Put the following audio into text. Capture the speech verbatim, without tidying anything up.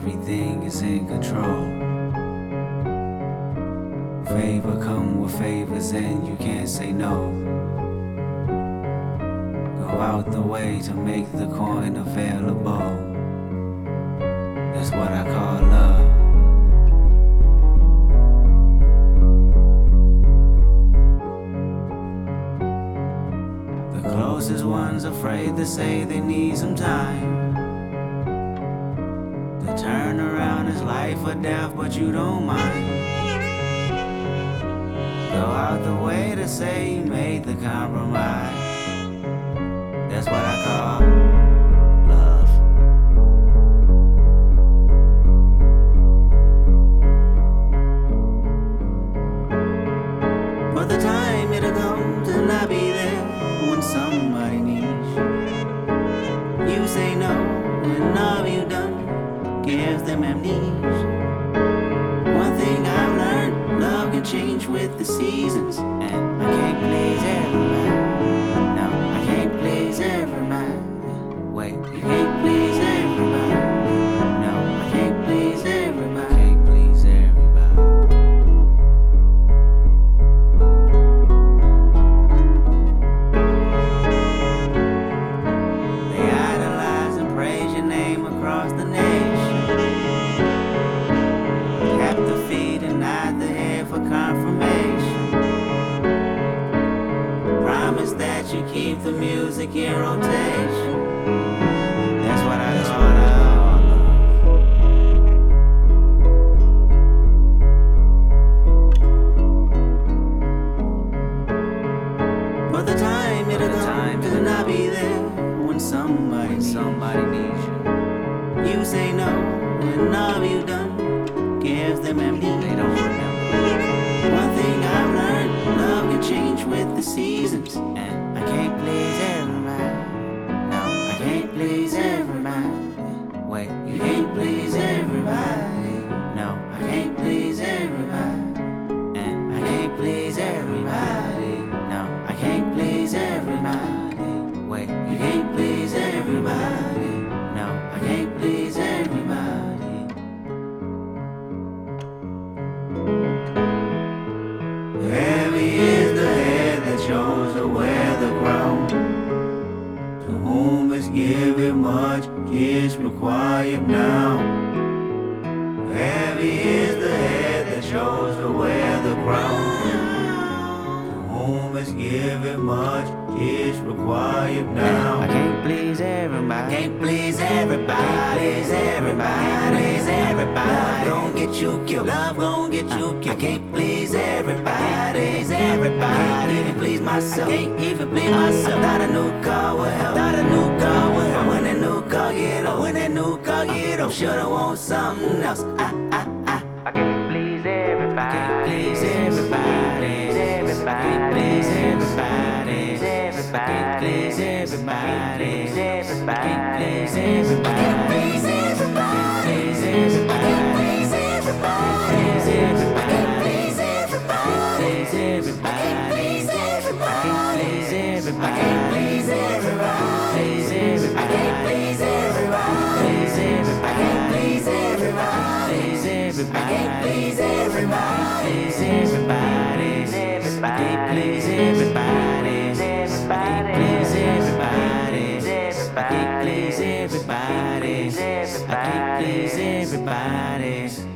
everything is in control. Favor come with favors and you can't say no. Go out the way to make the coin available. That's what I call love. The closest one's afraid to say they need some time. The turnaround is life or death, but you don't mind. Go out the way to say you made the compromise. That's what I call love. But the time it'll come to not be there when somebody needs you. You say no, and all you done gives them amnesia. One thing I've learned, love can change with the seasons. And I can't please everybody. No, I can't please everybody. Wait, you can't please everybody. No, I can't please everybody. Can't please everybody. They idolize and praise your name across the nation. Tap the feet and nod the head for confirmation. Promise that you keep the music in rotation. That's what I call love. But the time it'll come to not be there when somebody needs somebody needs you. You say no, and all you done gives them amnesia. They don't remember. One thing I've learned, love can change with the seasons. And I can't please everybody. No, I can't please everybody. Wait, you can't please everybody. No, I can't please everybody. And I can't please everybody. No, I can't please everybody. Wait, you can't please everybody. No, I can't please everybody. Heavy is the head that chose to wear the crown. To whom is given much is required now. Heavy is the head that chose to wear the crown. To whom is given much is required now. I can't please everybody. I can't please everybody. Please everybody. Please everybody. Love gon' get you killed. Love gon' get you killed. I can't please everybody. Please everybody. I can't even please myself. I can't even please myself. I thought a new car would help. Thought a new car would help. When that new car get old. When that new car get old. Shoulda want something else. I, I, I. I can't please everybody. I can't please everybody. I can't please everybody. I can't please everybody. I can't please everybody. I can't please everybody. Please everybody. Please everybody. Please everybody. Please everybody. Please everybody. I can't please everybody. Please everybody. I can't please everybody. Please everybody. I can't please everybody. Please everybody. I can't please everybody. Please everybody. I can't please everybody. I can't please everybody. I can't please everybody. I can't please everybody.